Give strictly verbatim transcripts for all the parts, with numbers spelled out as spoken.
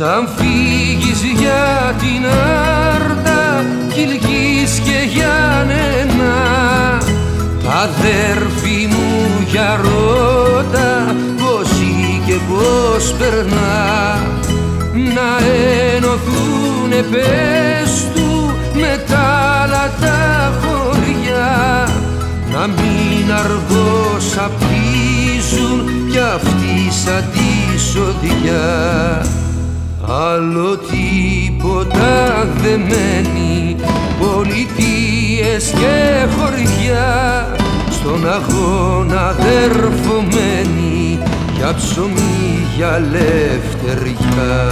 σαν φύγεις για την Άρτα, Κιλκής και Γιάννενα, τα αδέρφη μου για ρώτα πως και πως περνά, να ενωθούνε πες του με τα άλλα τα χωριά, να μην αργώς απτίζουν κι αυτοί σαν τη σοδιά. Άλλο τίποτα δεν μένει, πολιτείες και χωριά, στον αγώνα αδερφωμένοι για ψωμί, για ελευθεριά.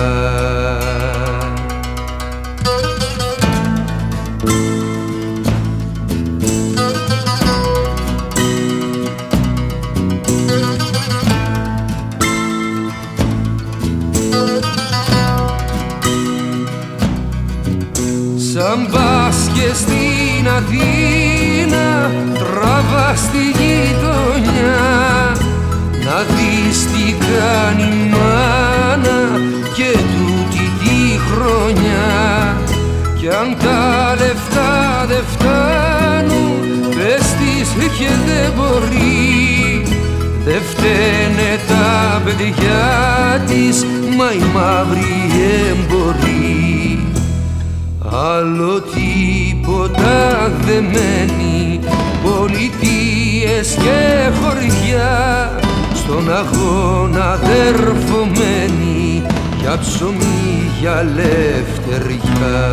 Σαν πας και στην Αθήνα, τραβά στη γειτονιά, να δεις τι κάνει η μάνα και τούτη τη χρονιά. Κι αν τα λεφτά δεν φτάνουν, πες της και δεν μπορεί, δεν φταίνε τα παιδιά της, μα η μαύρη εμπορή. Άλλο τίποτα δεν μένει, πολιτείες και χωριά, στον αγώνα αδερφωμένοι για ψωμί, για ελευθεριά.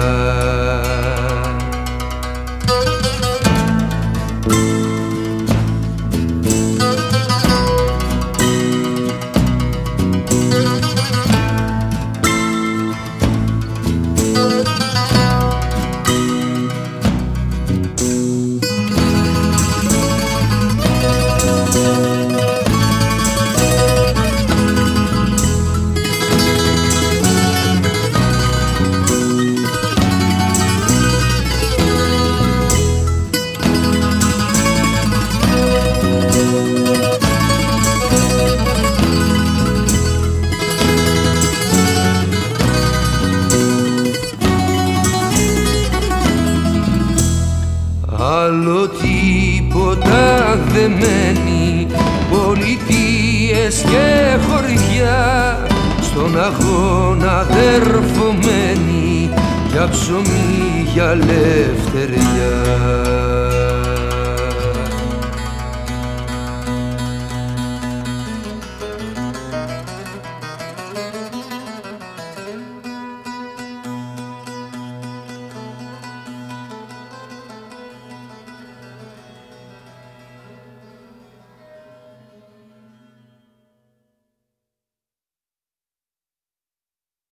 Άλλο τίποτα δεν μένει, πολιτείες και χωριά, στον αγώνα αδερφωμένοι για ψωμί, για ελευθεριά.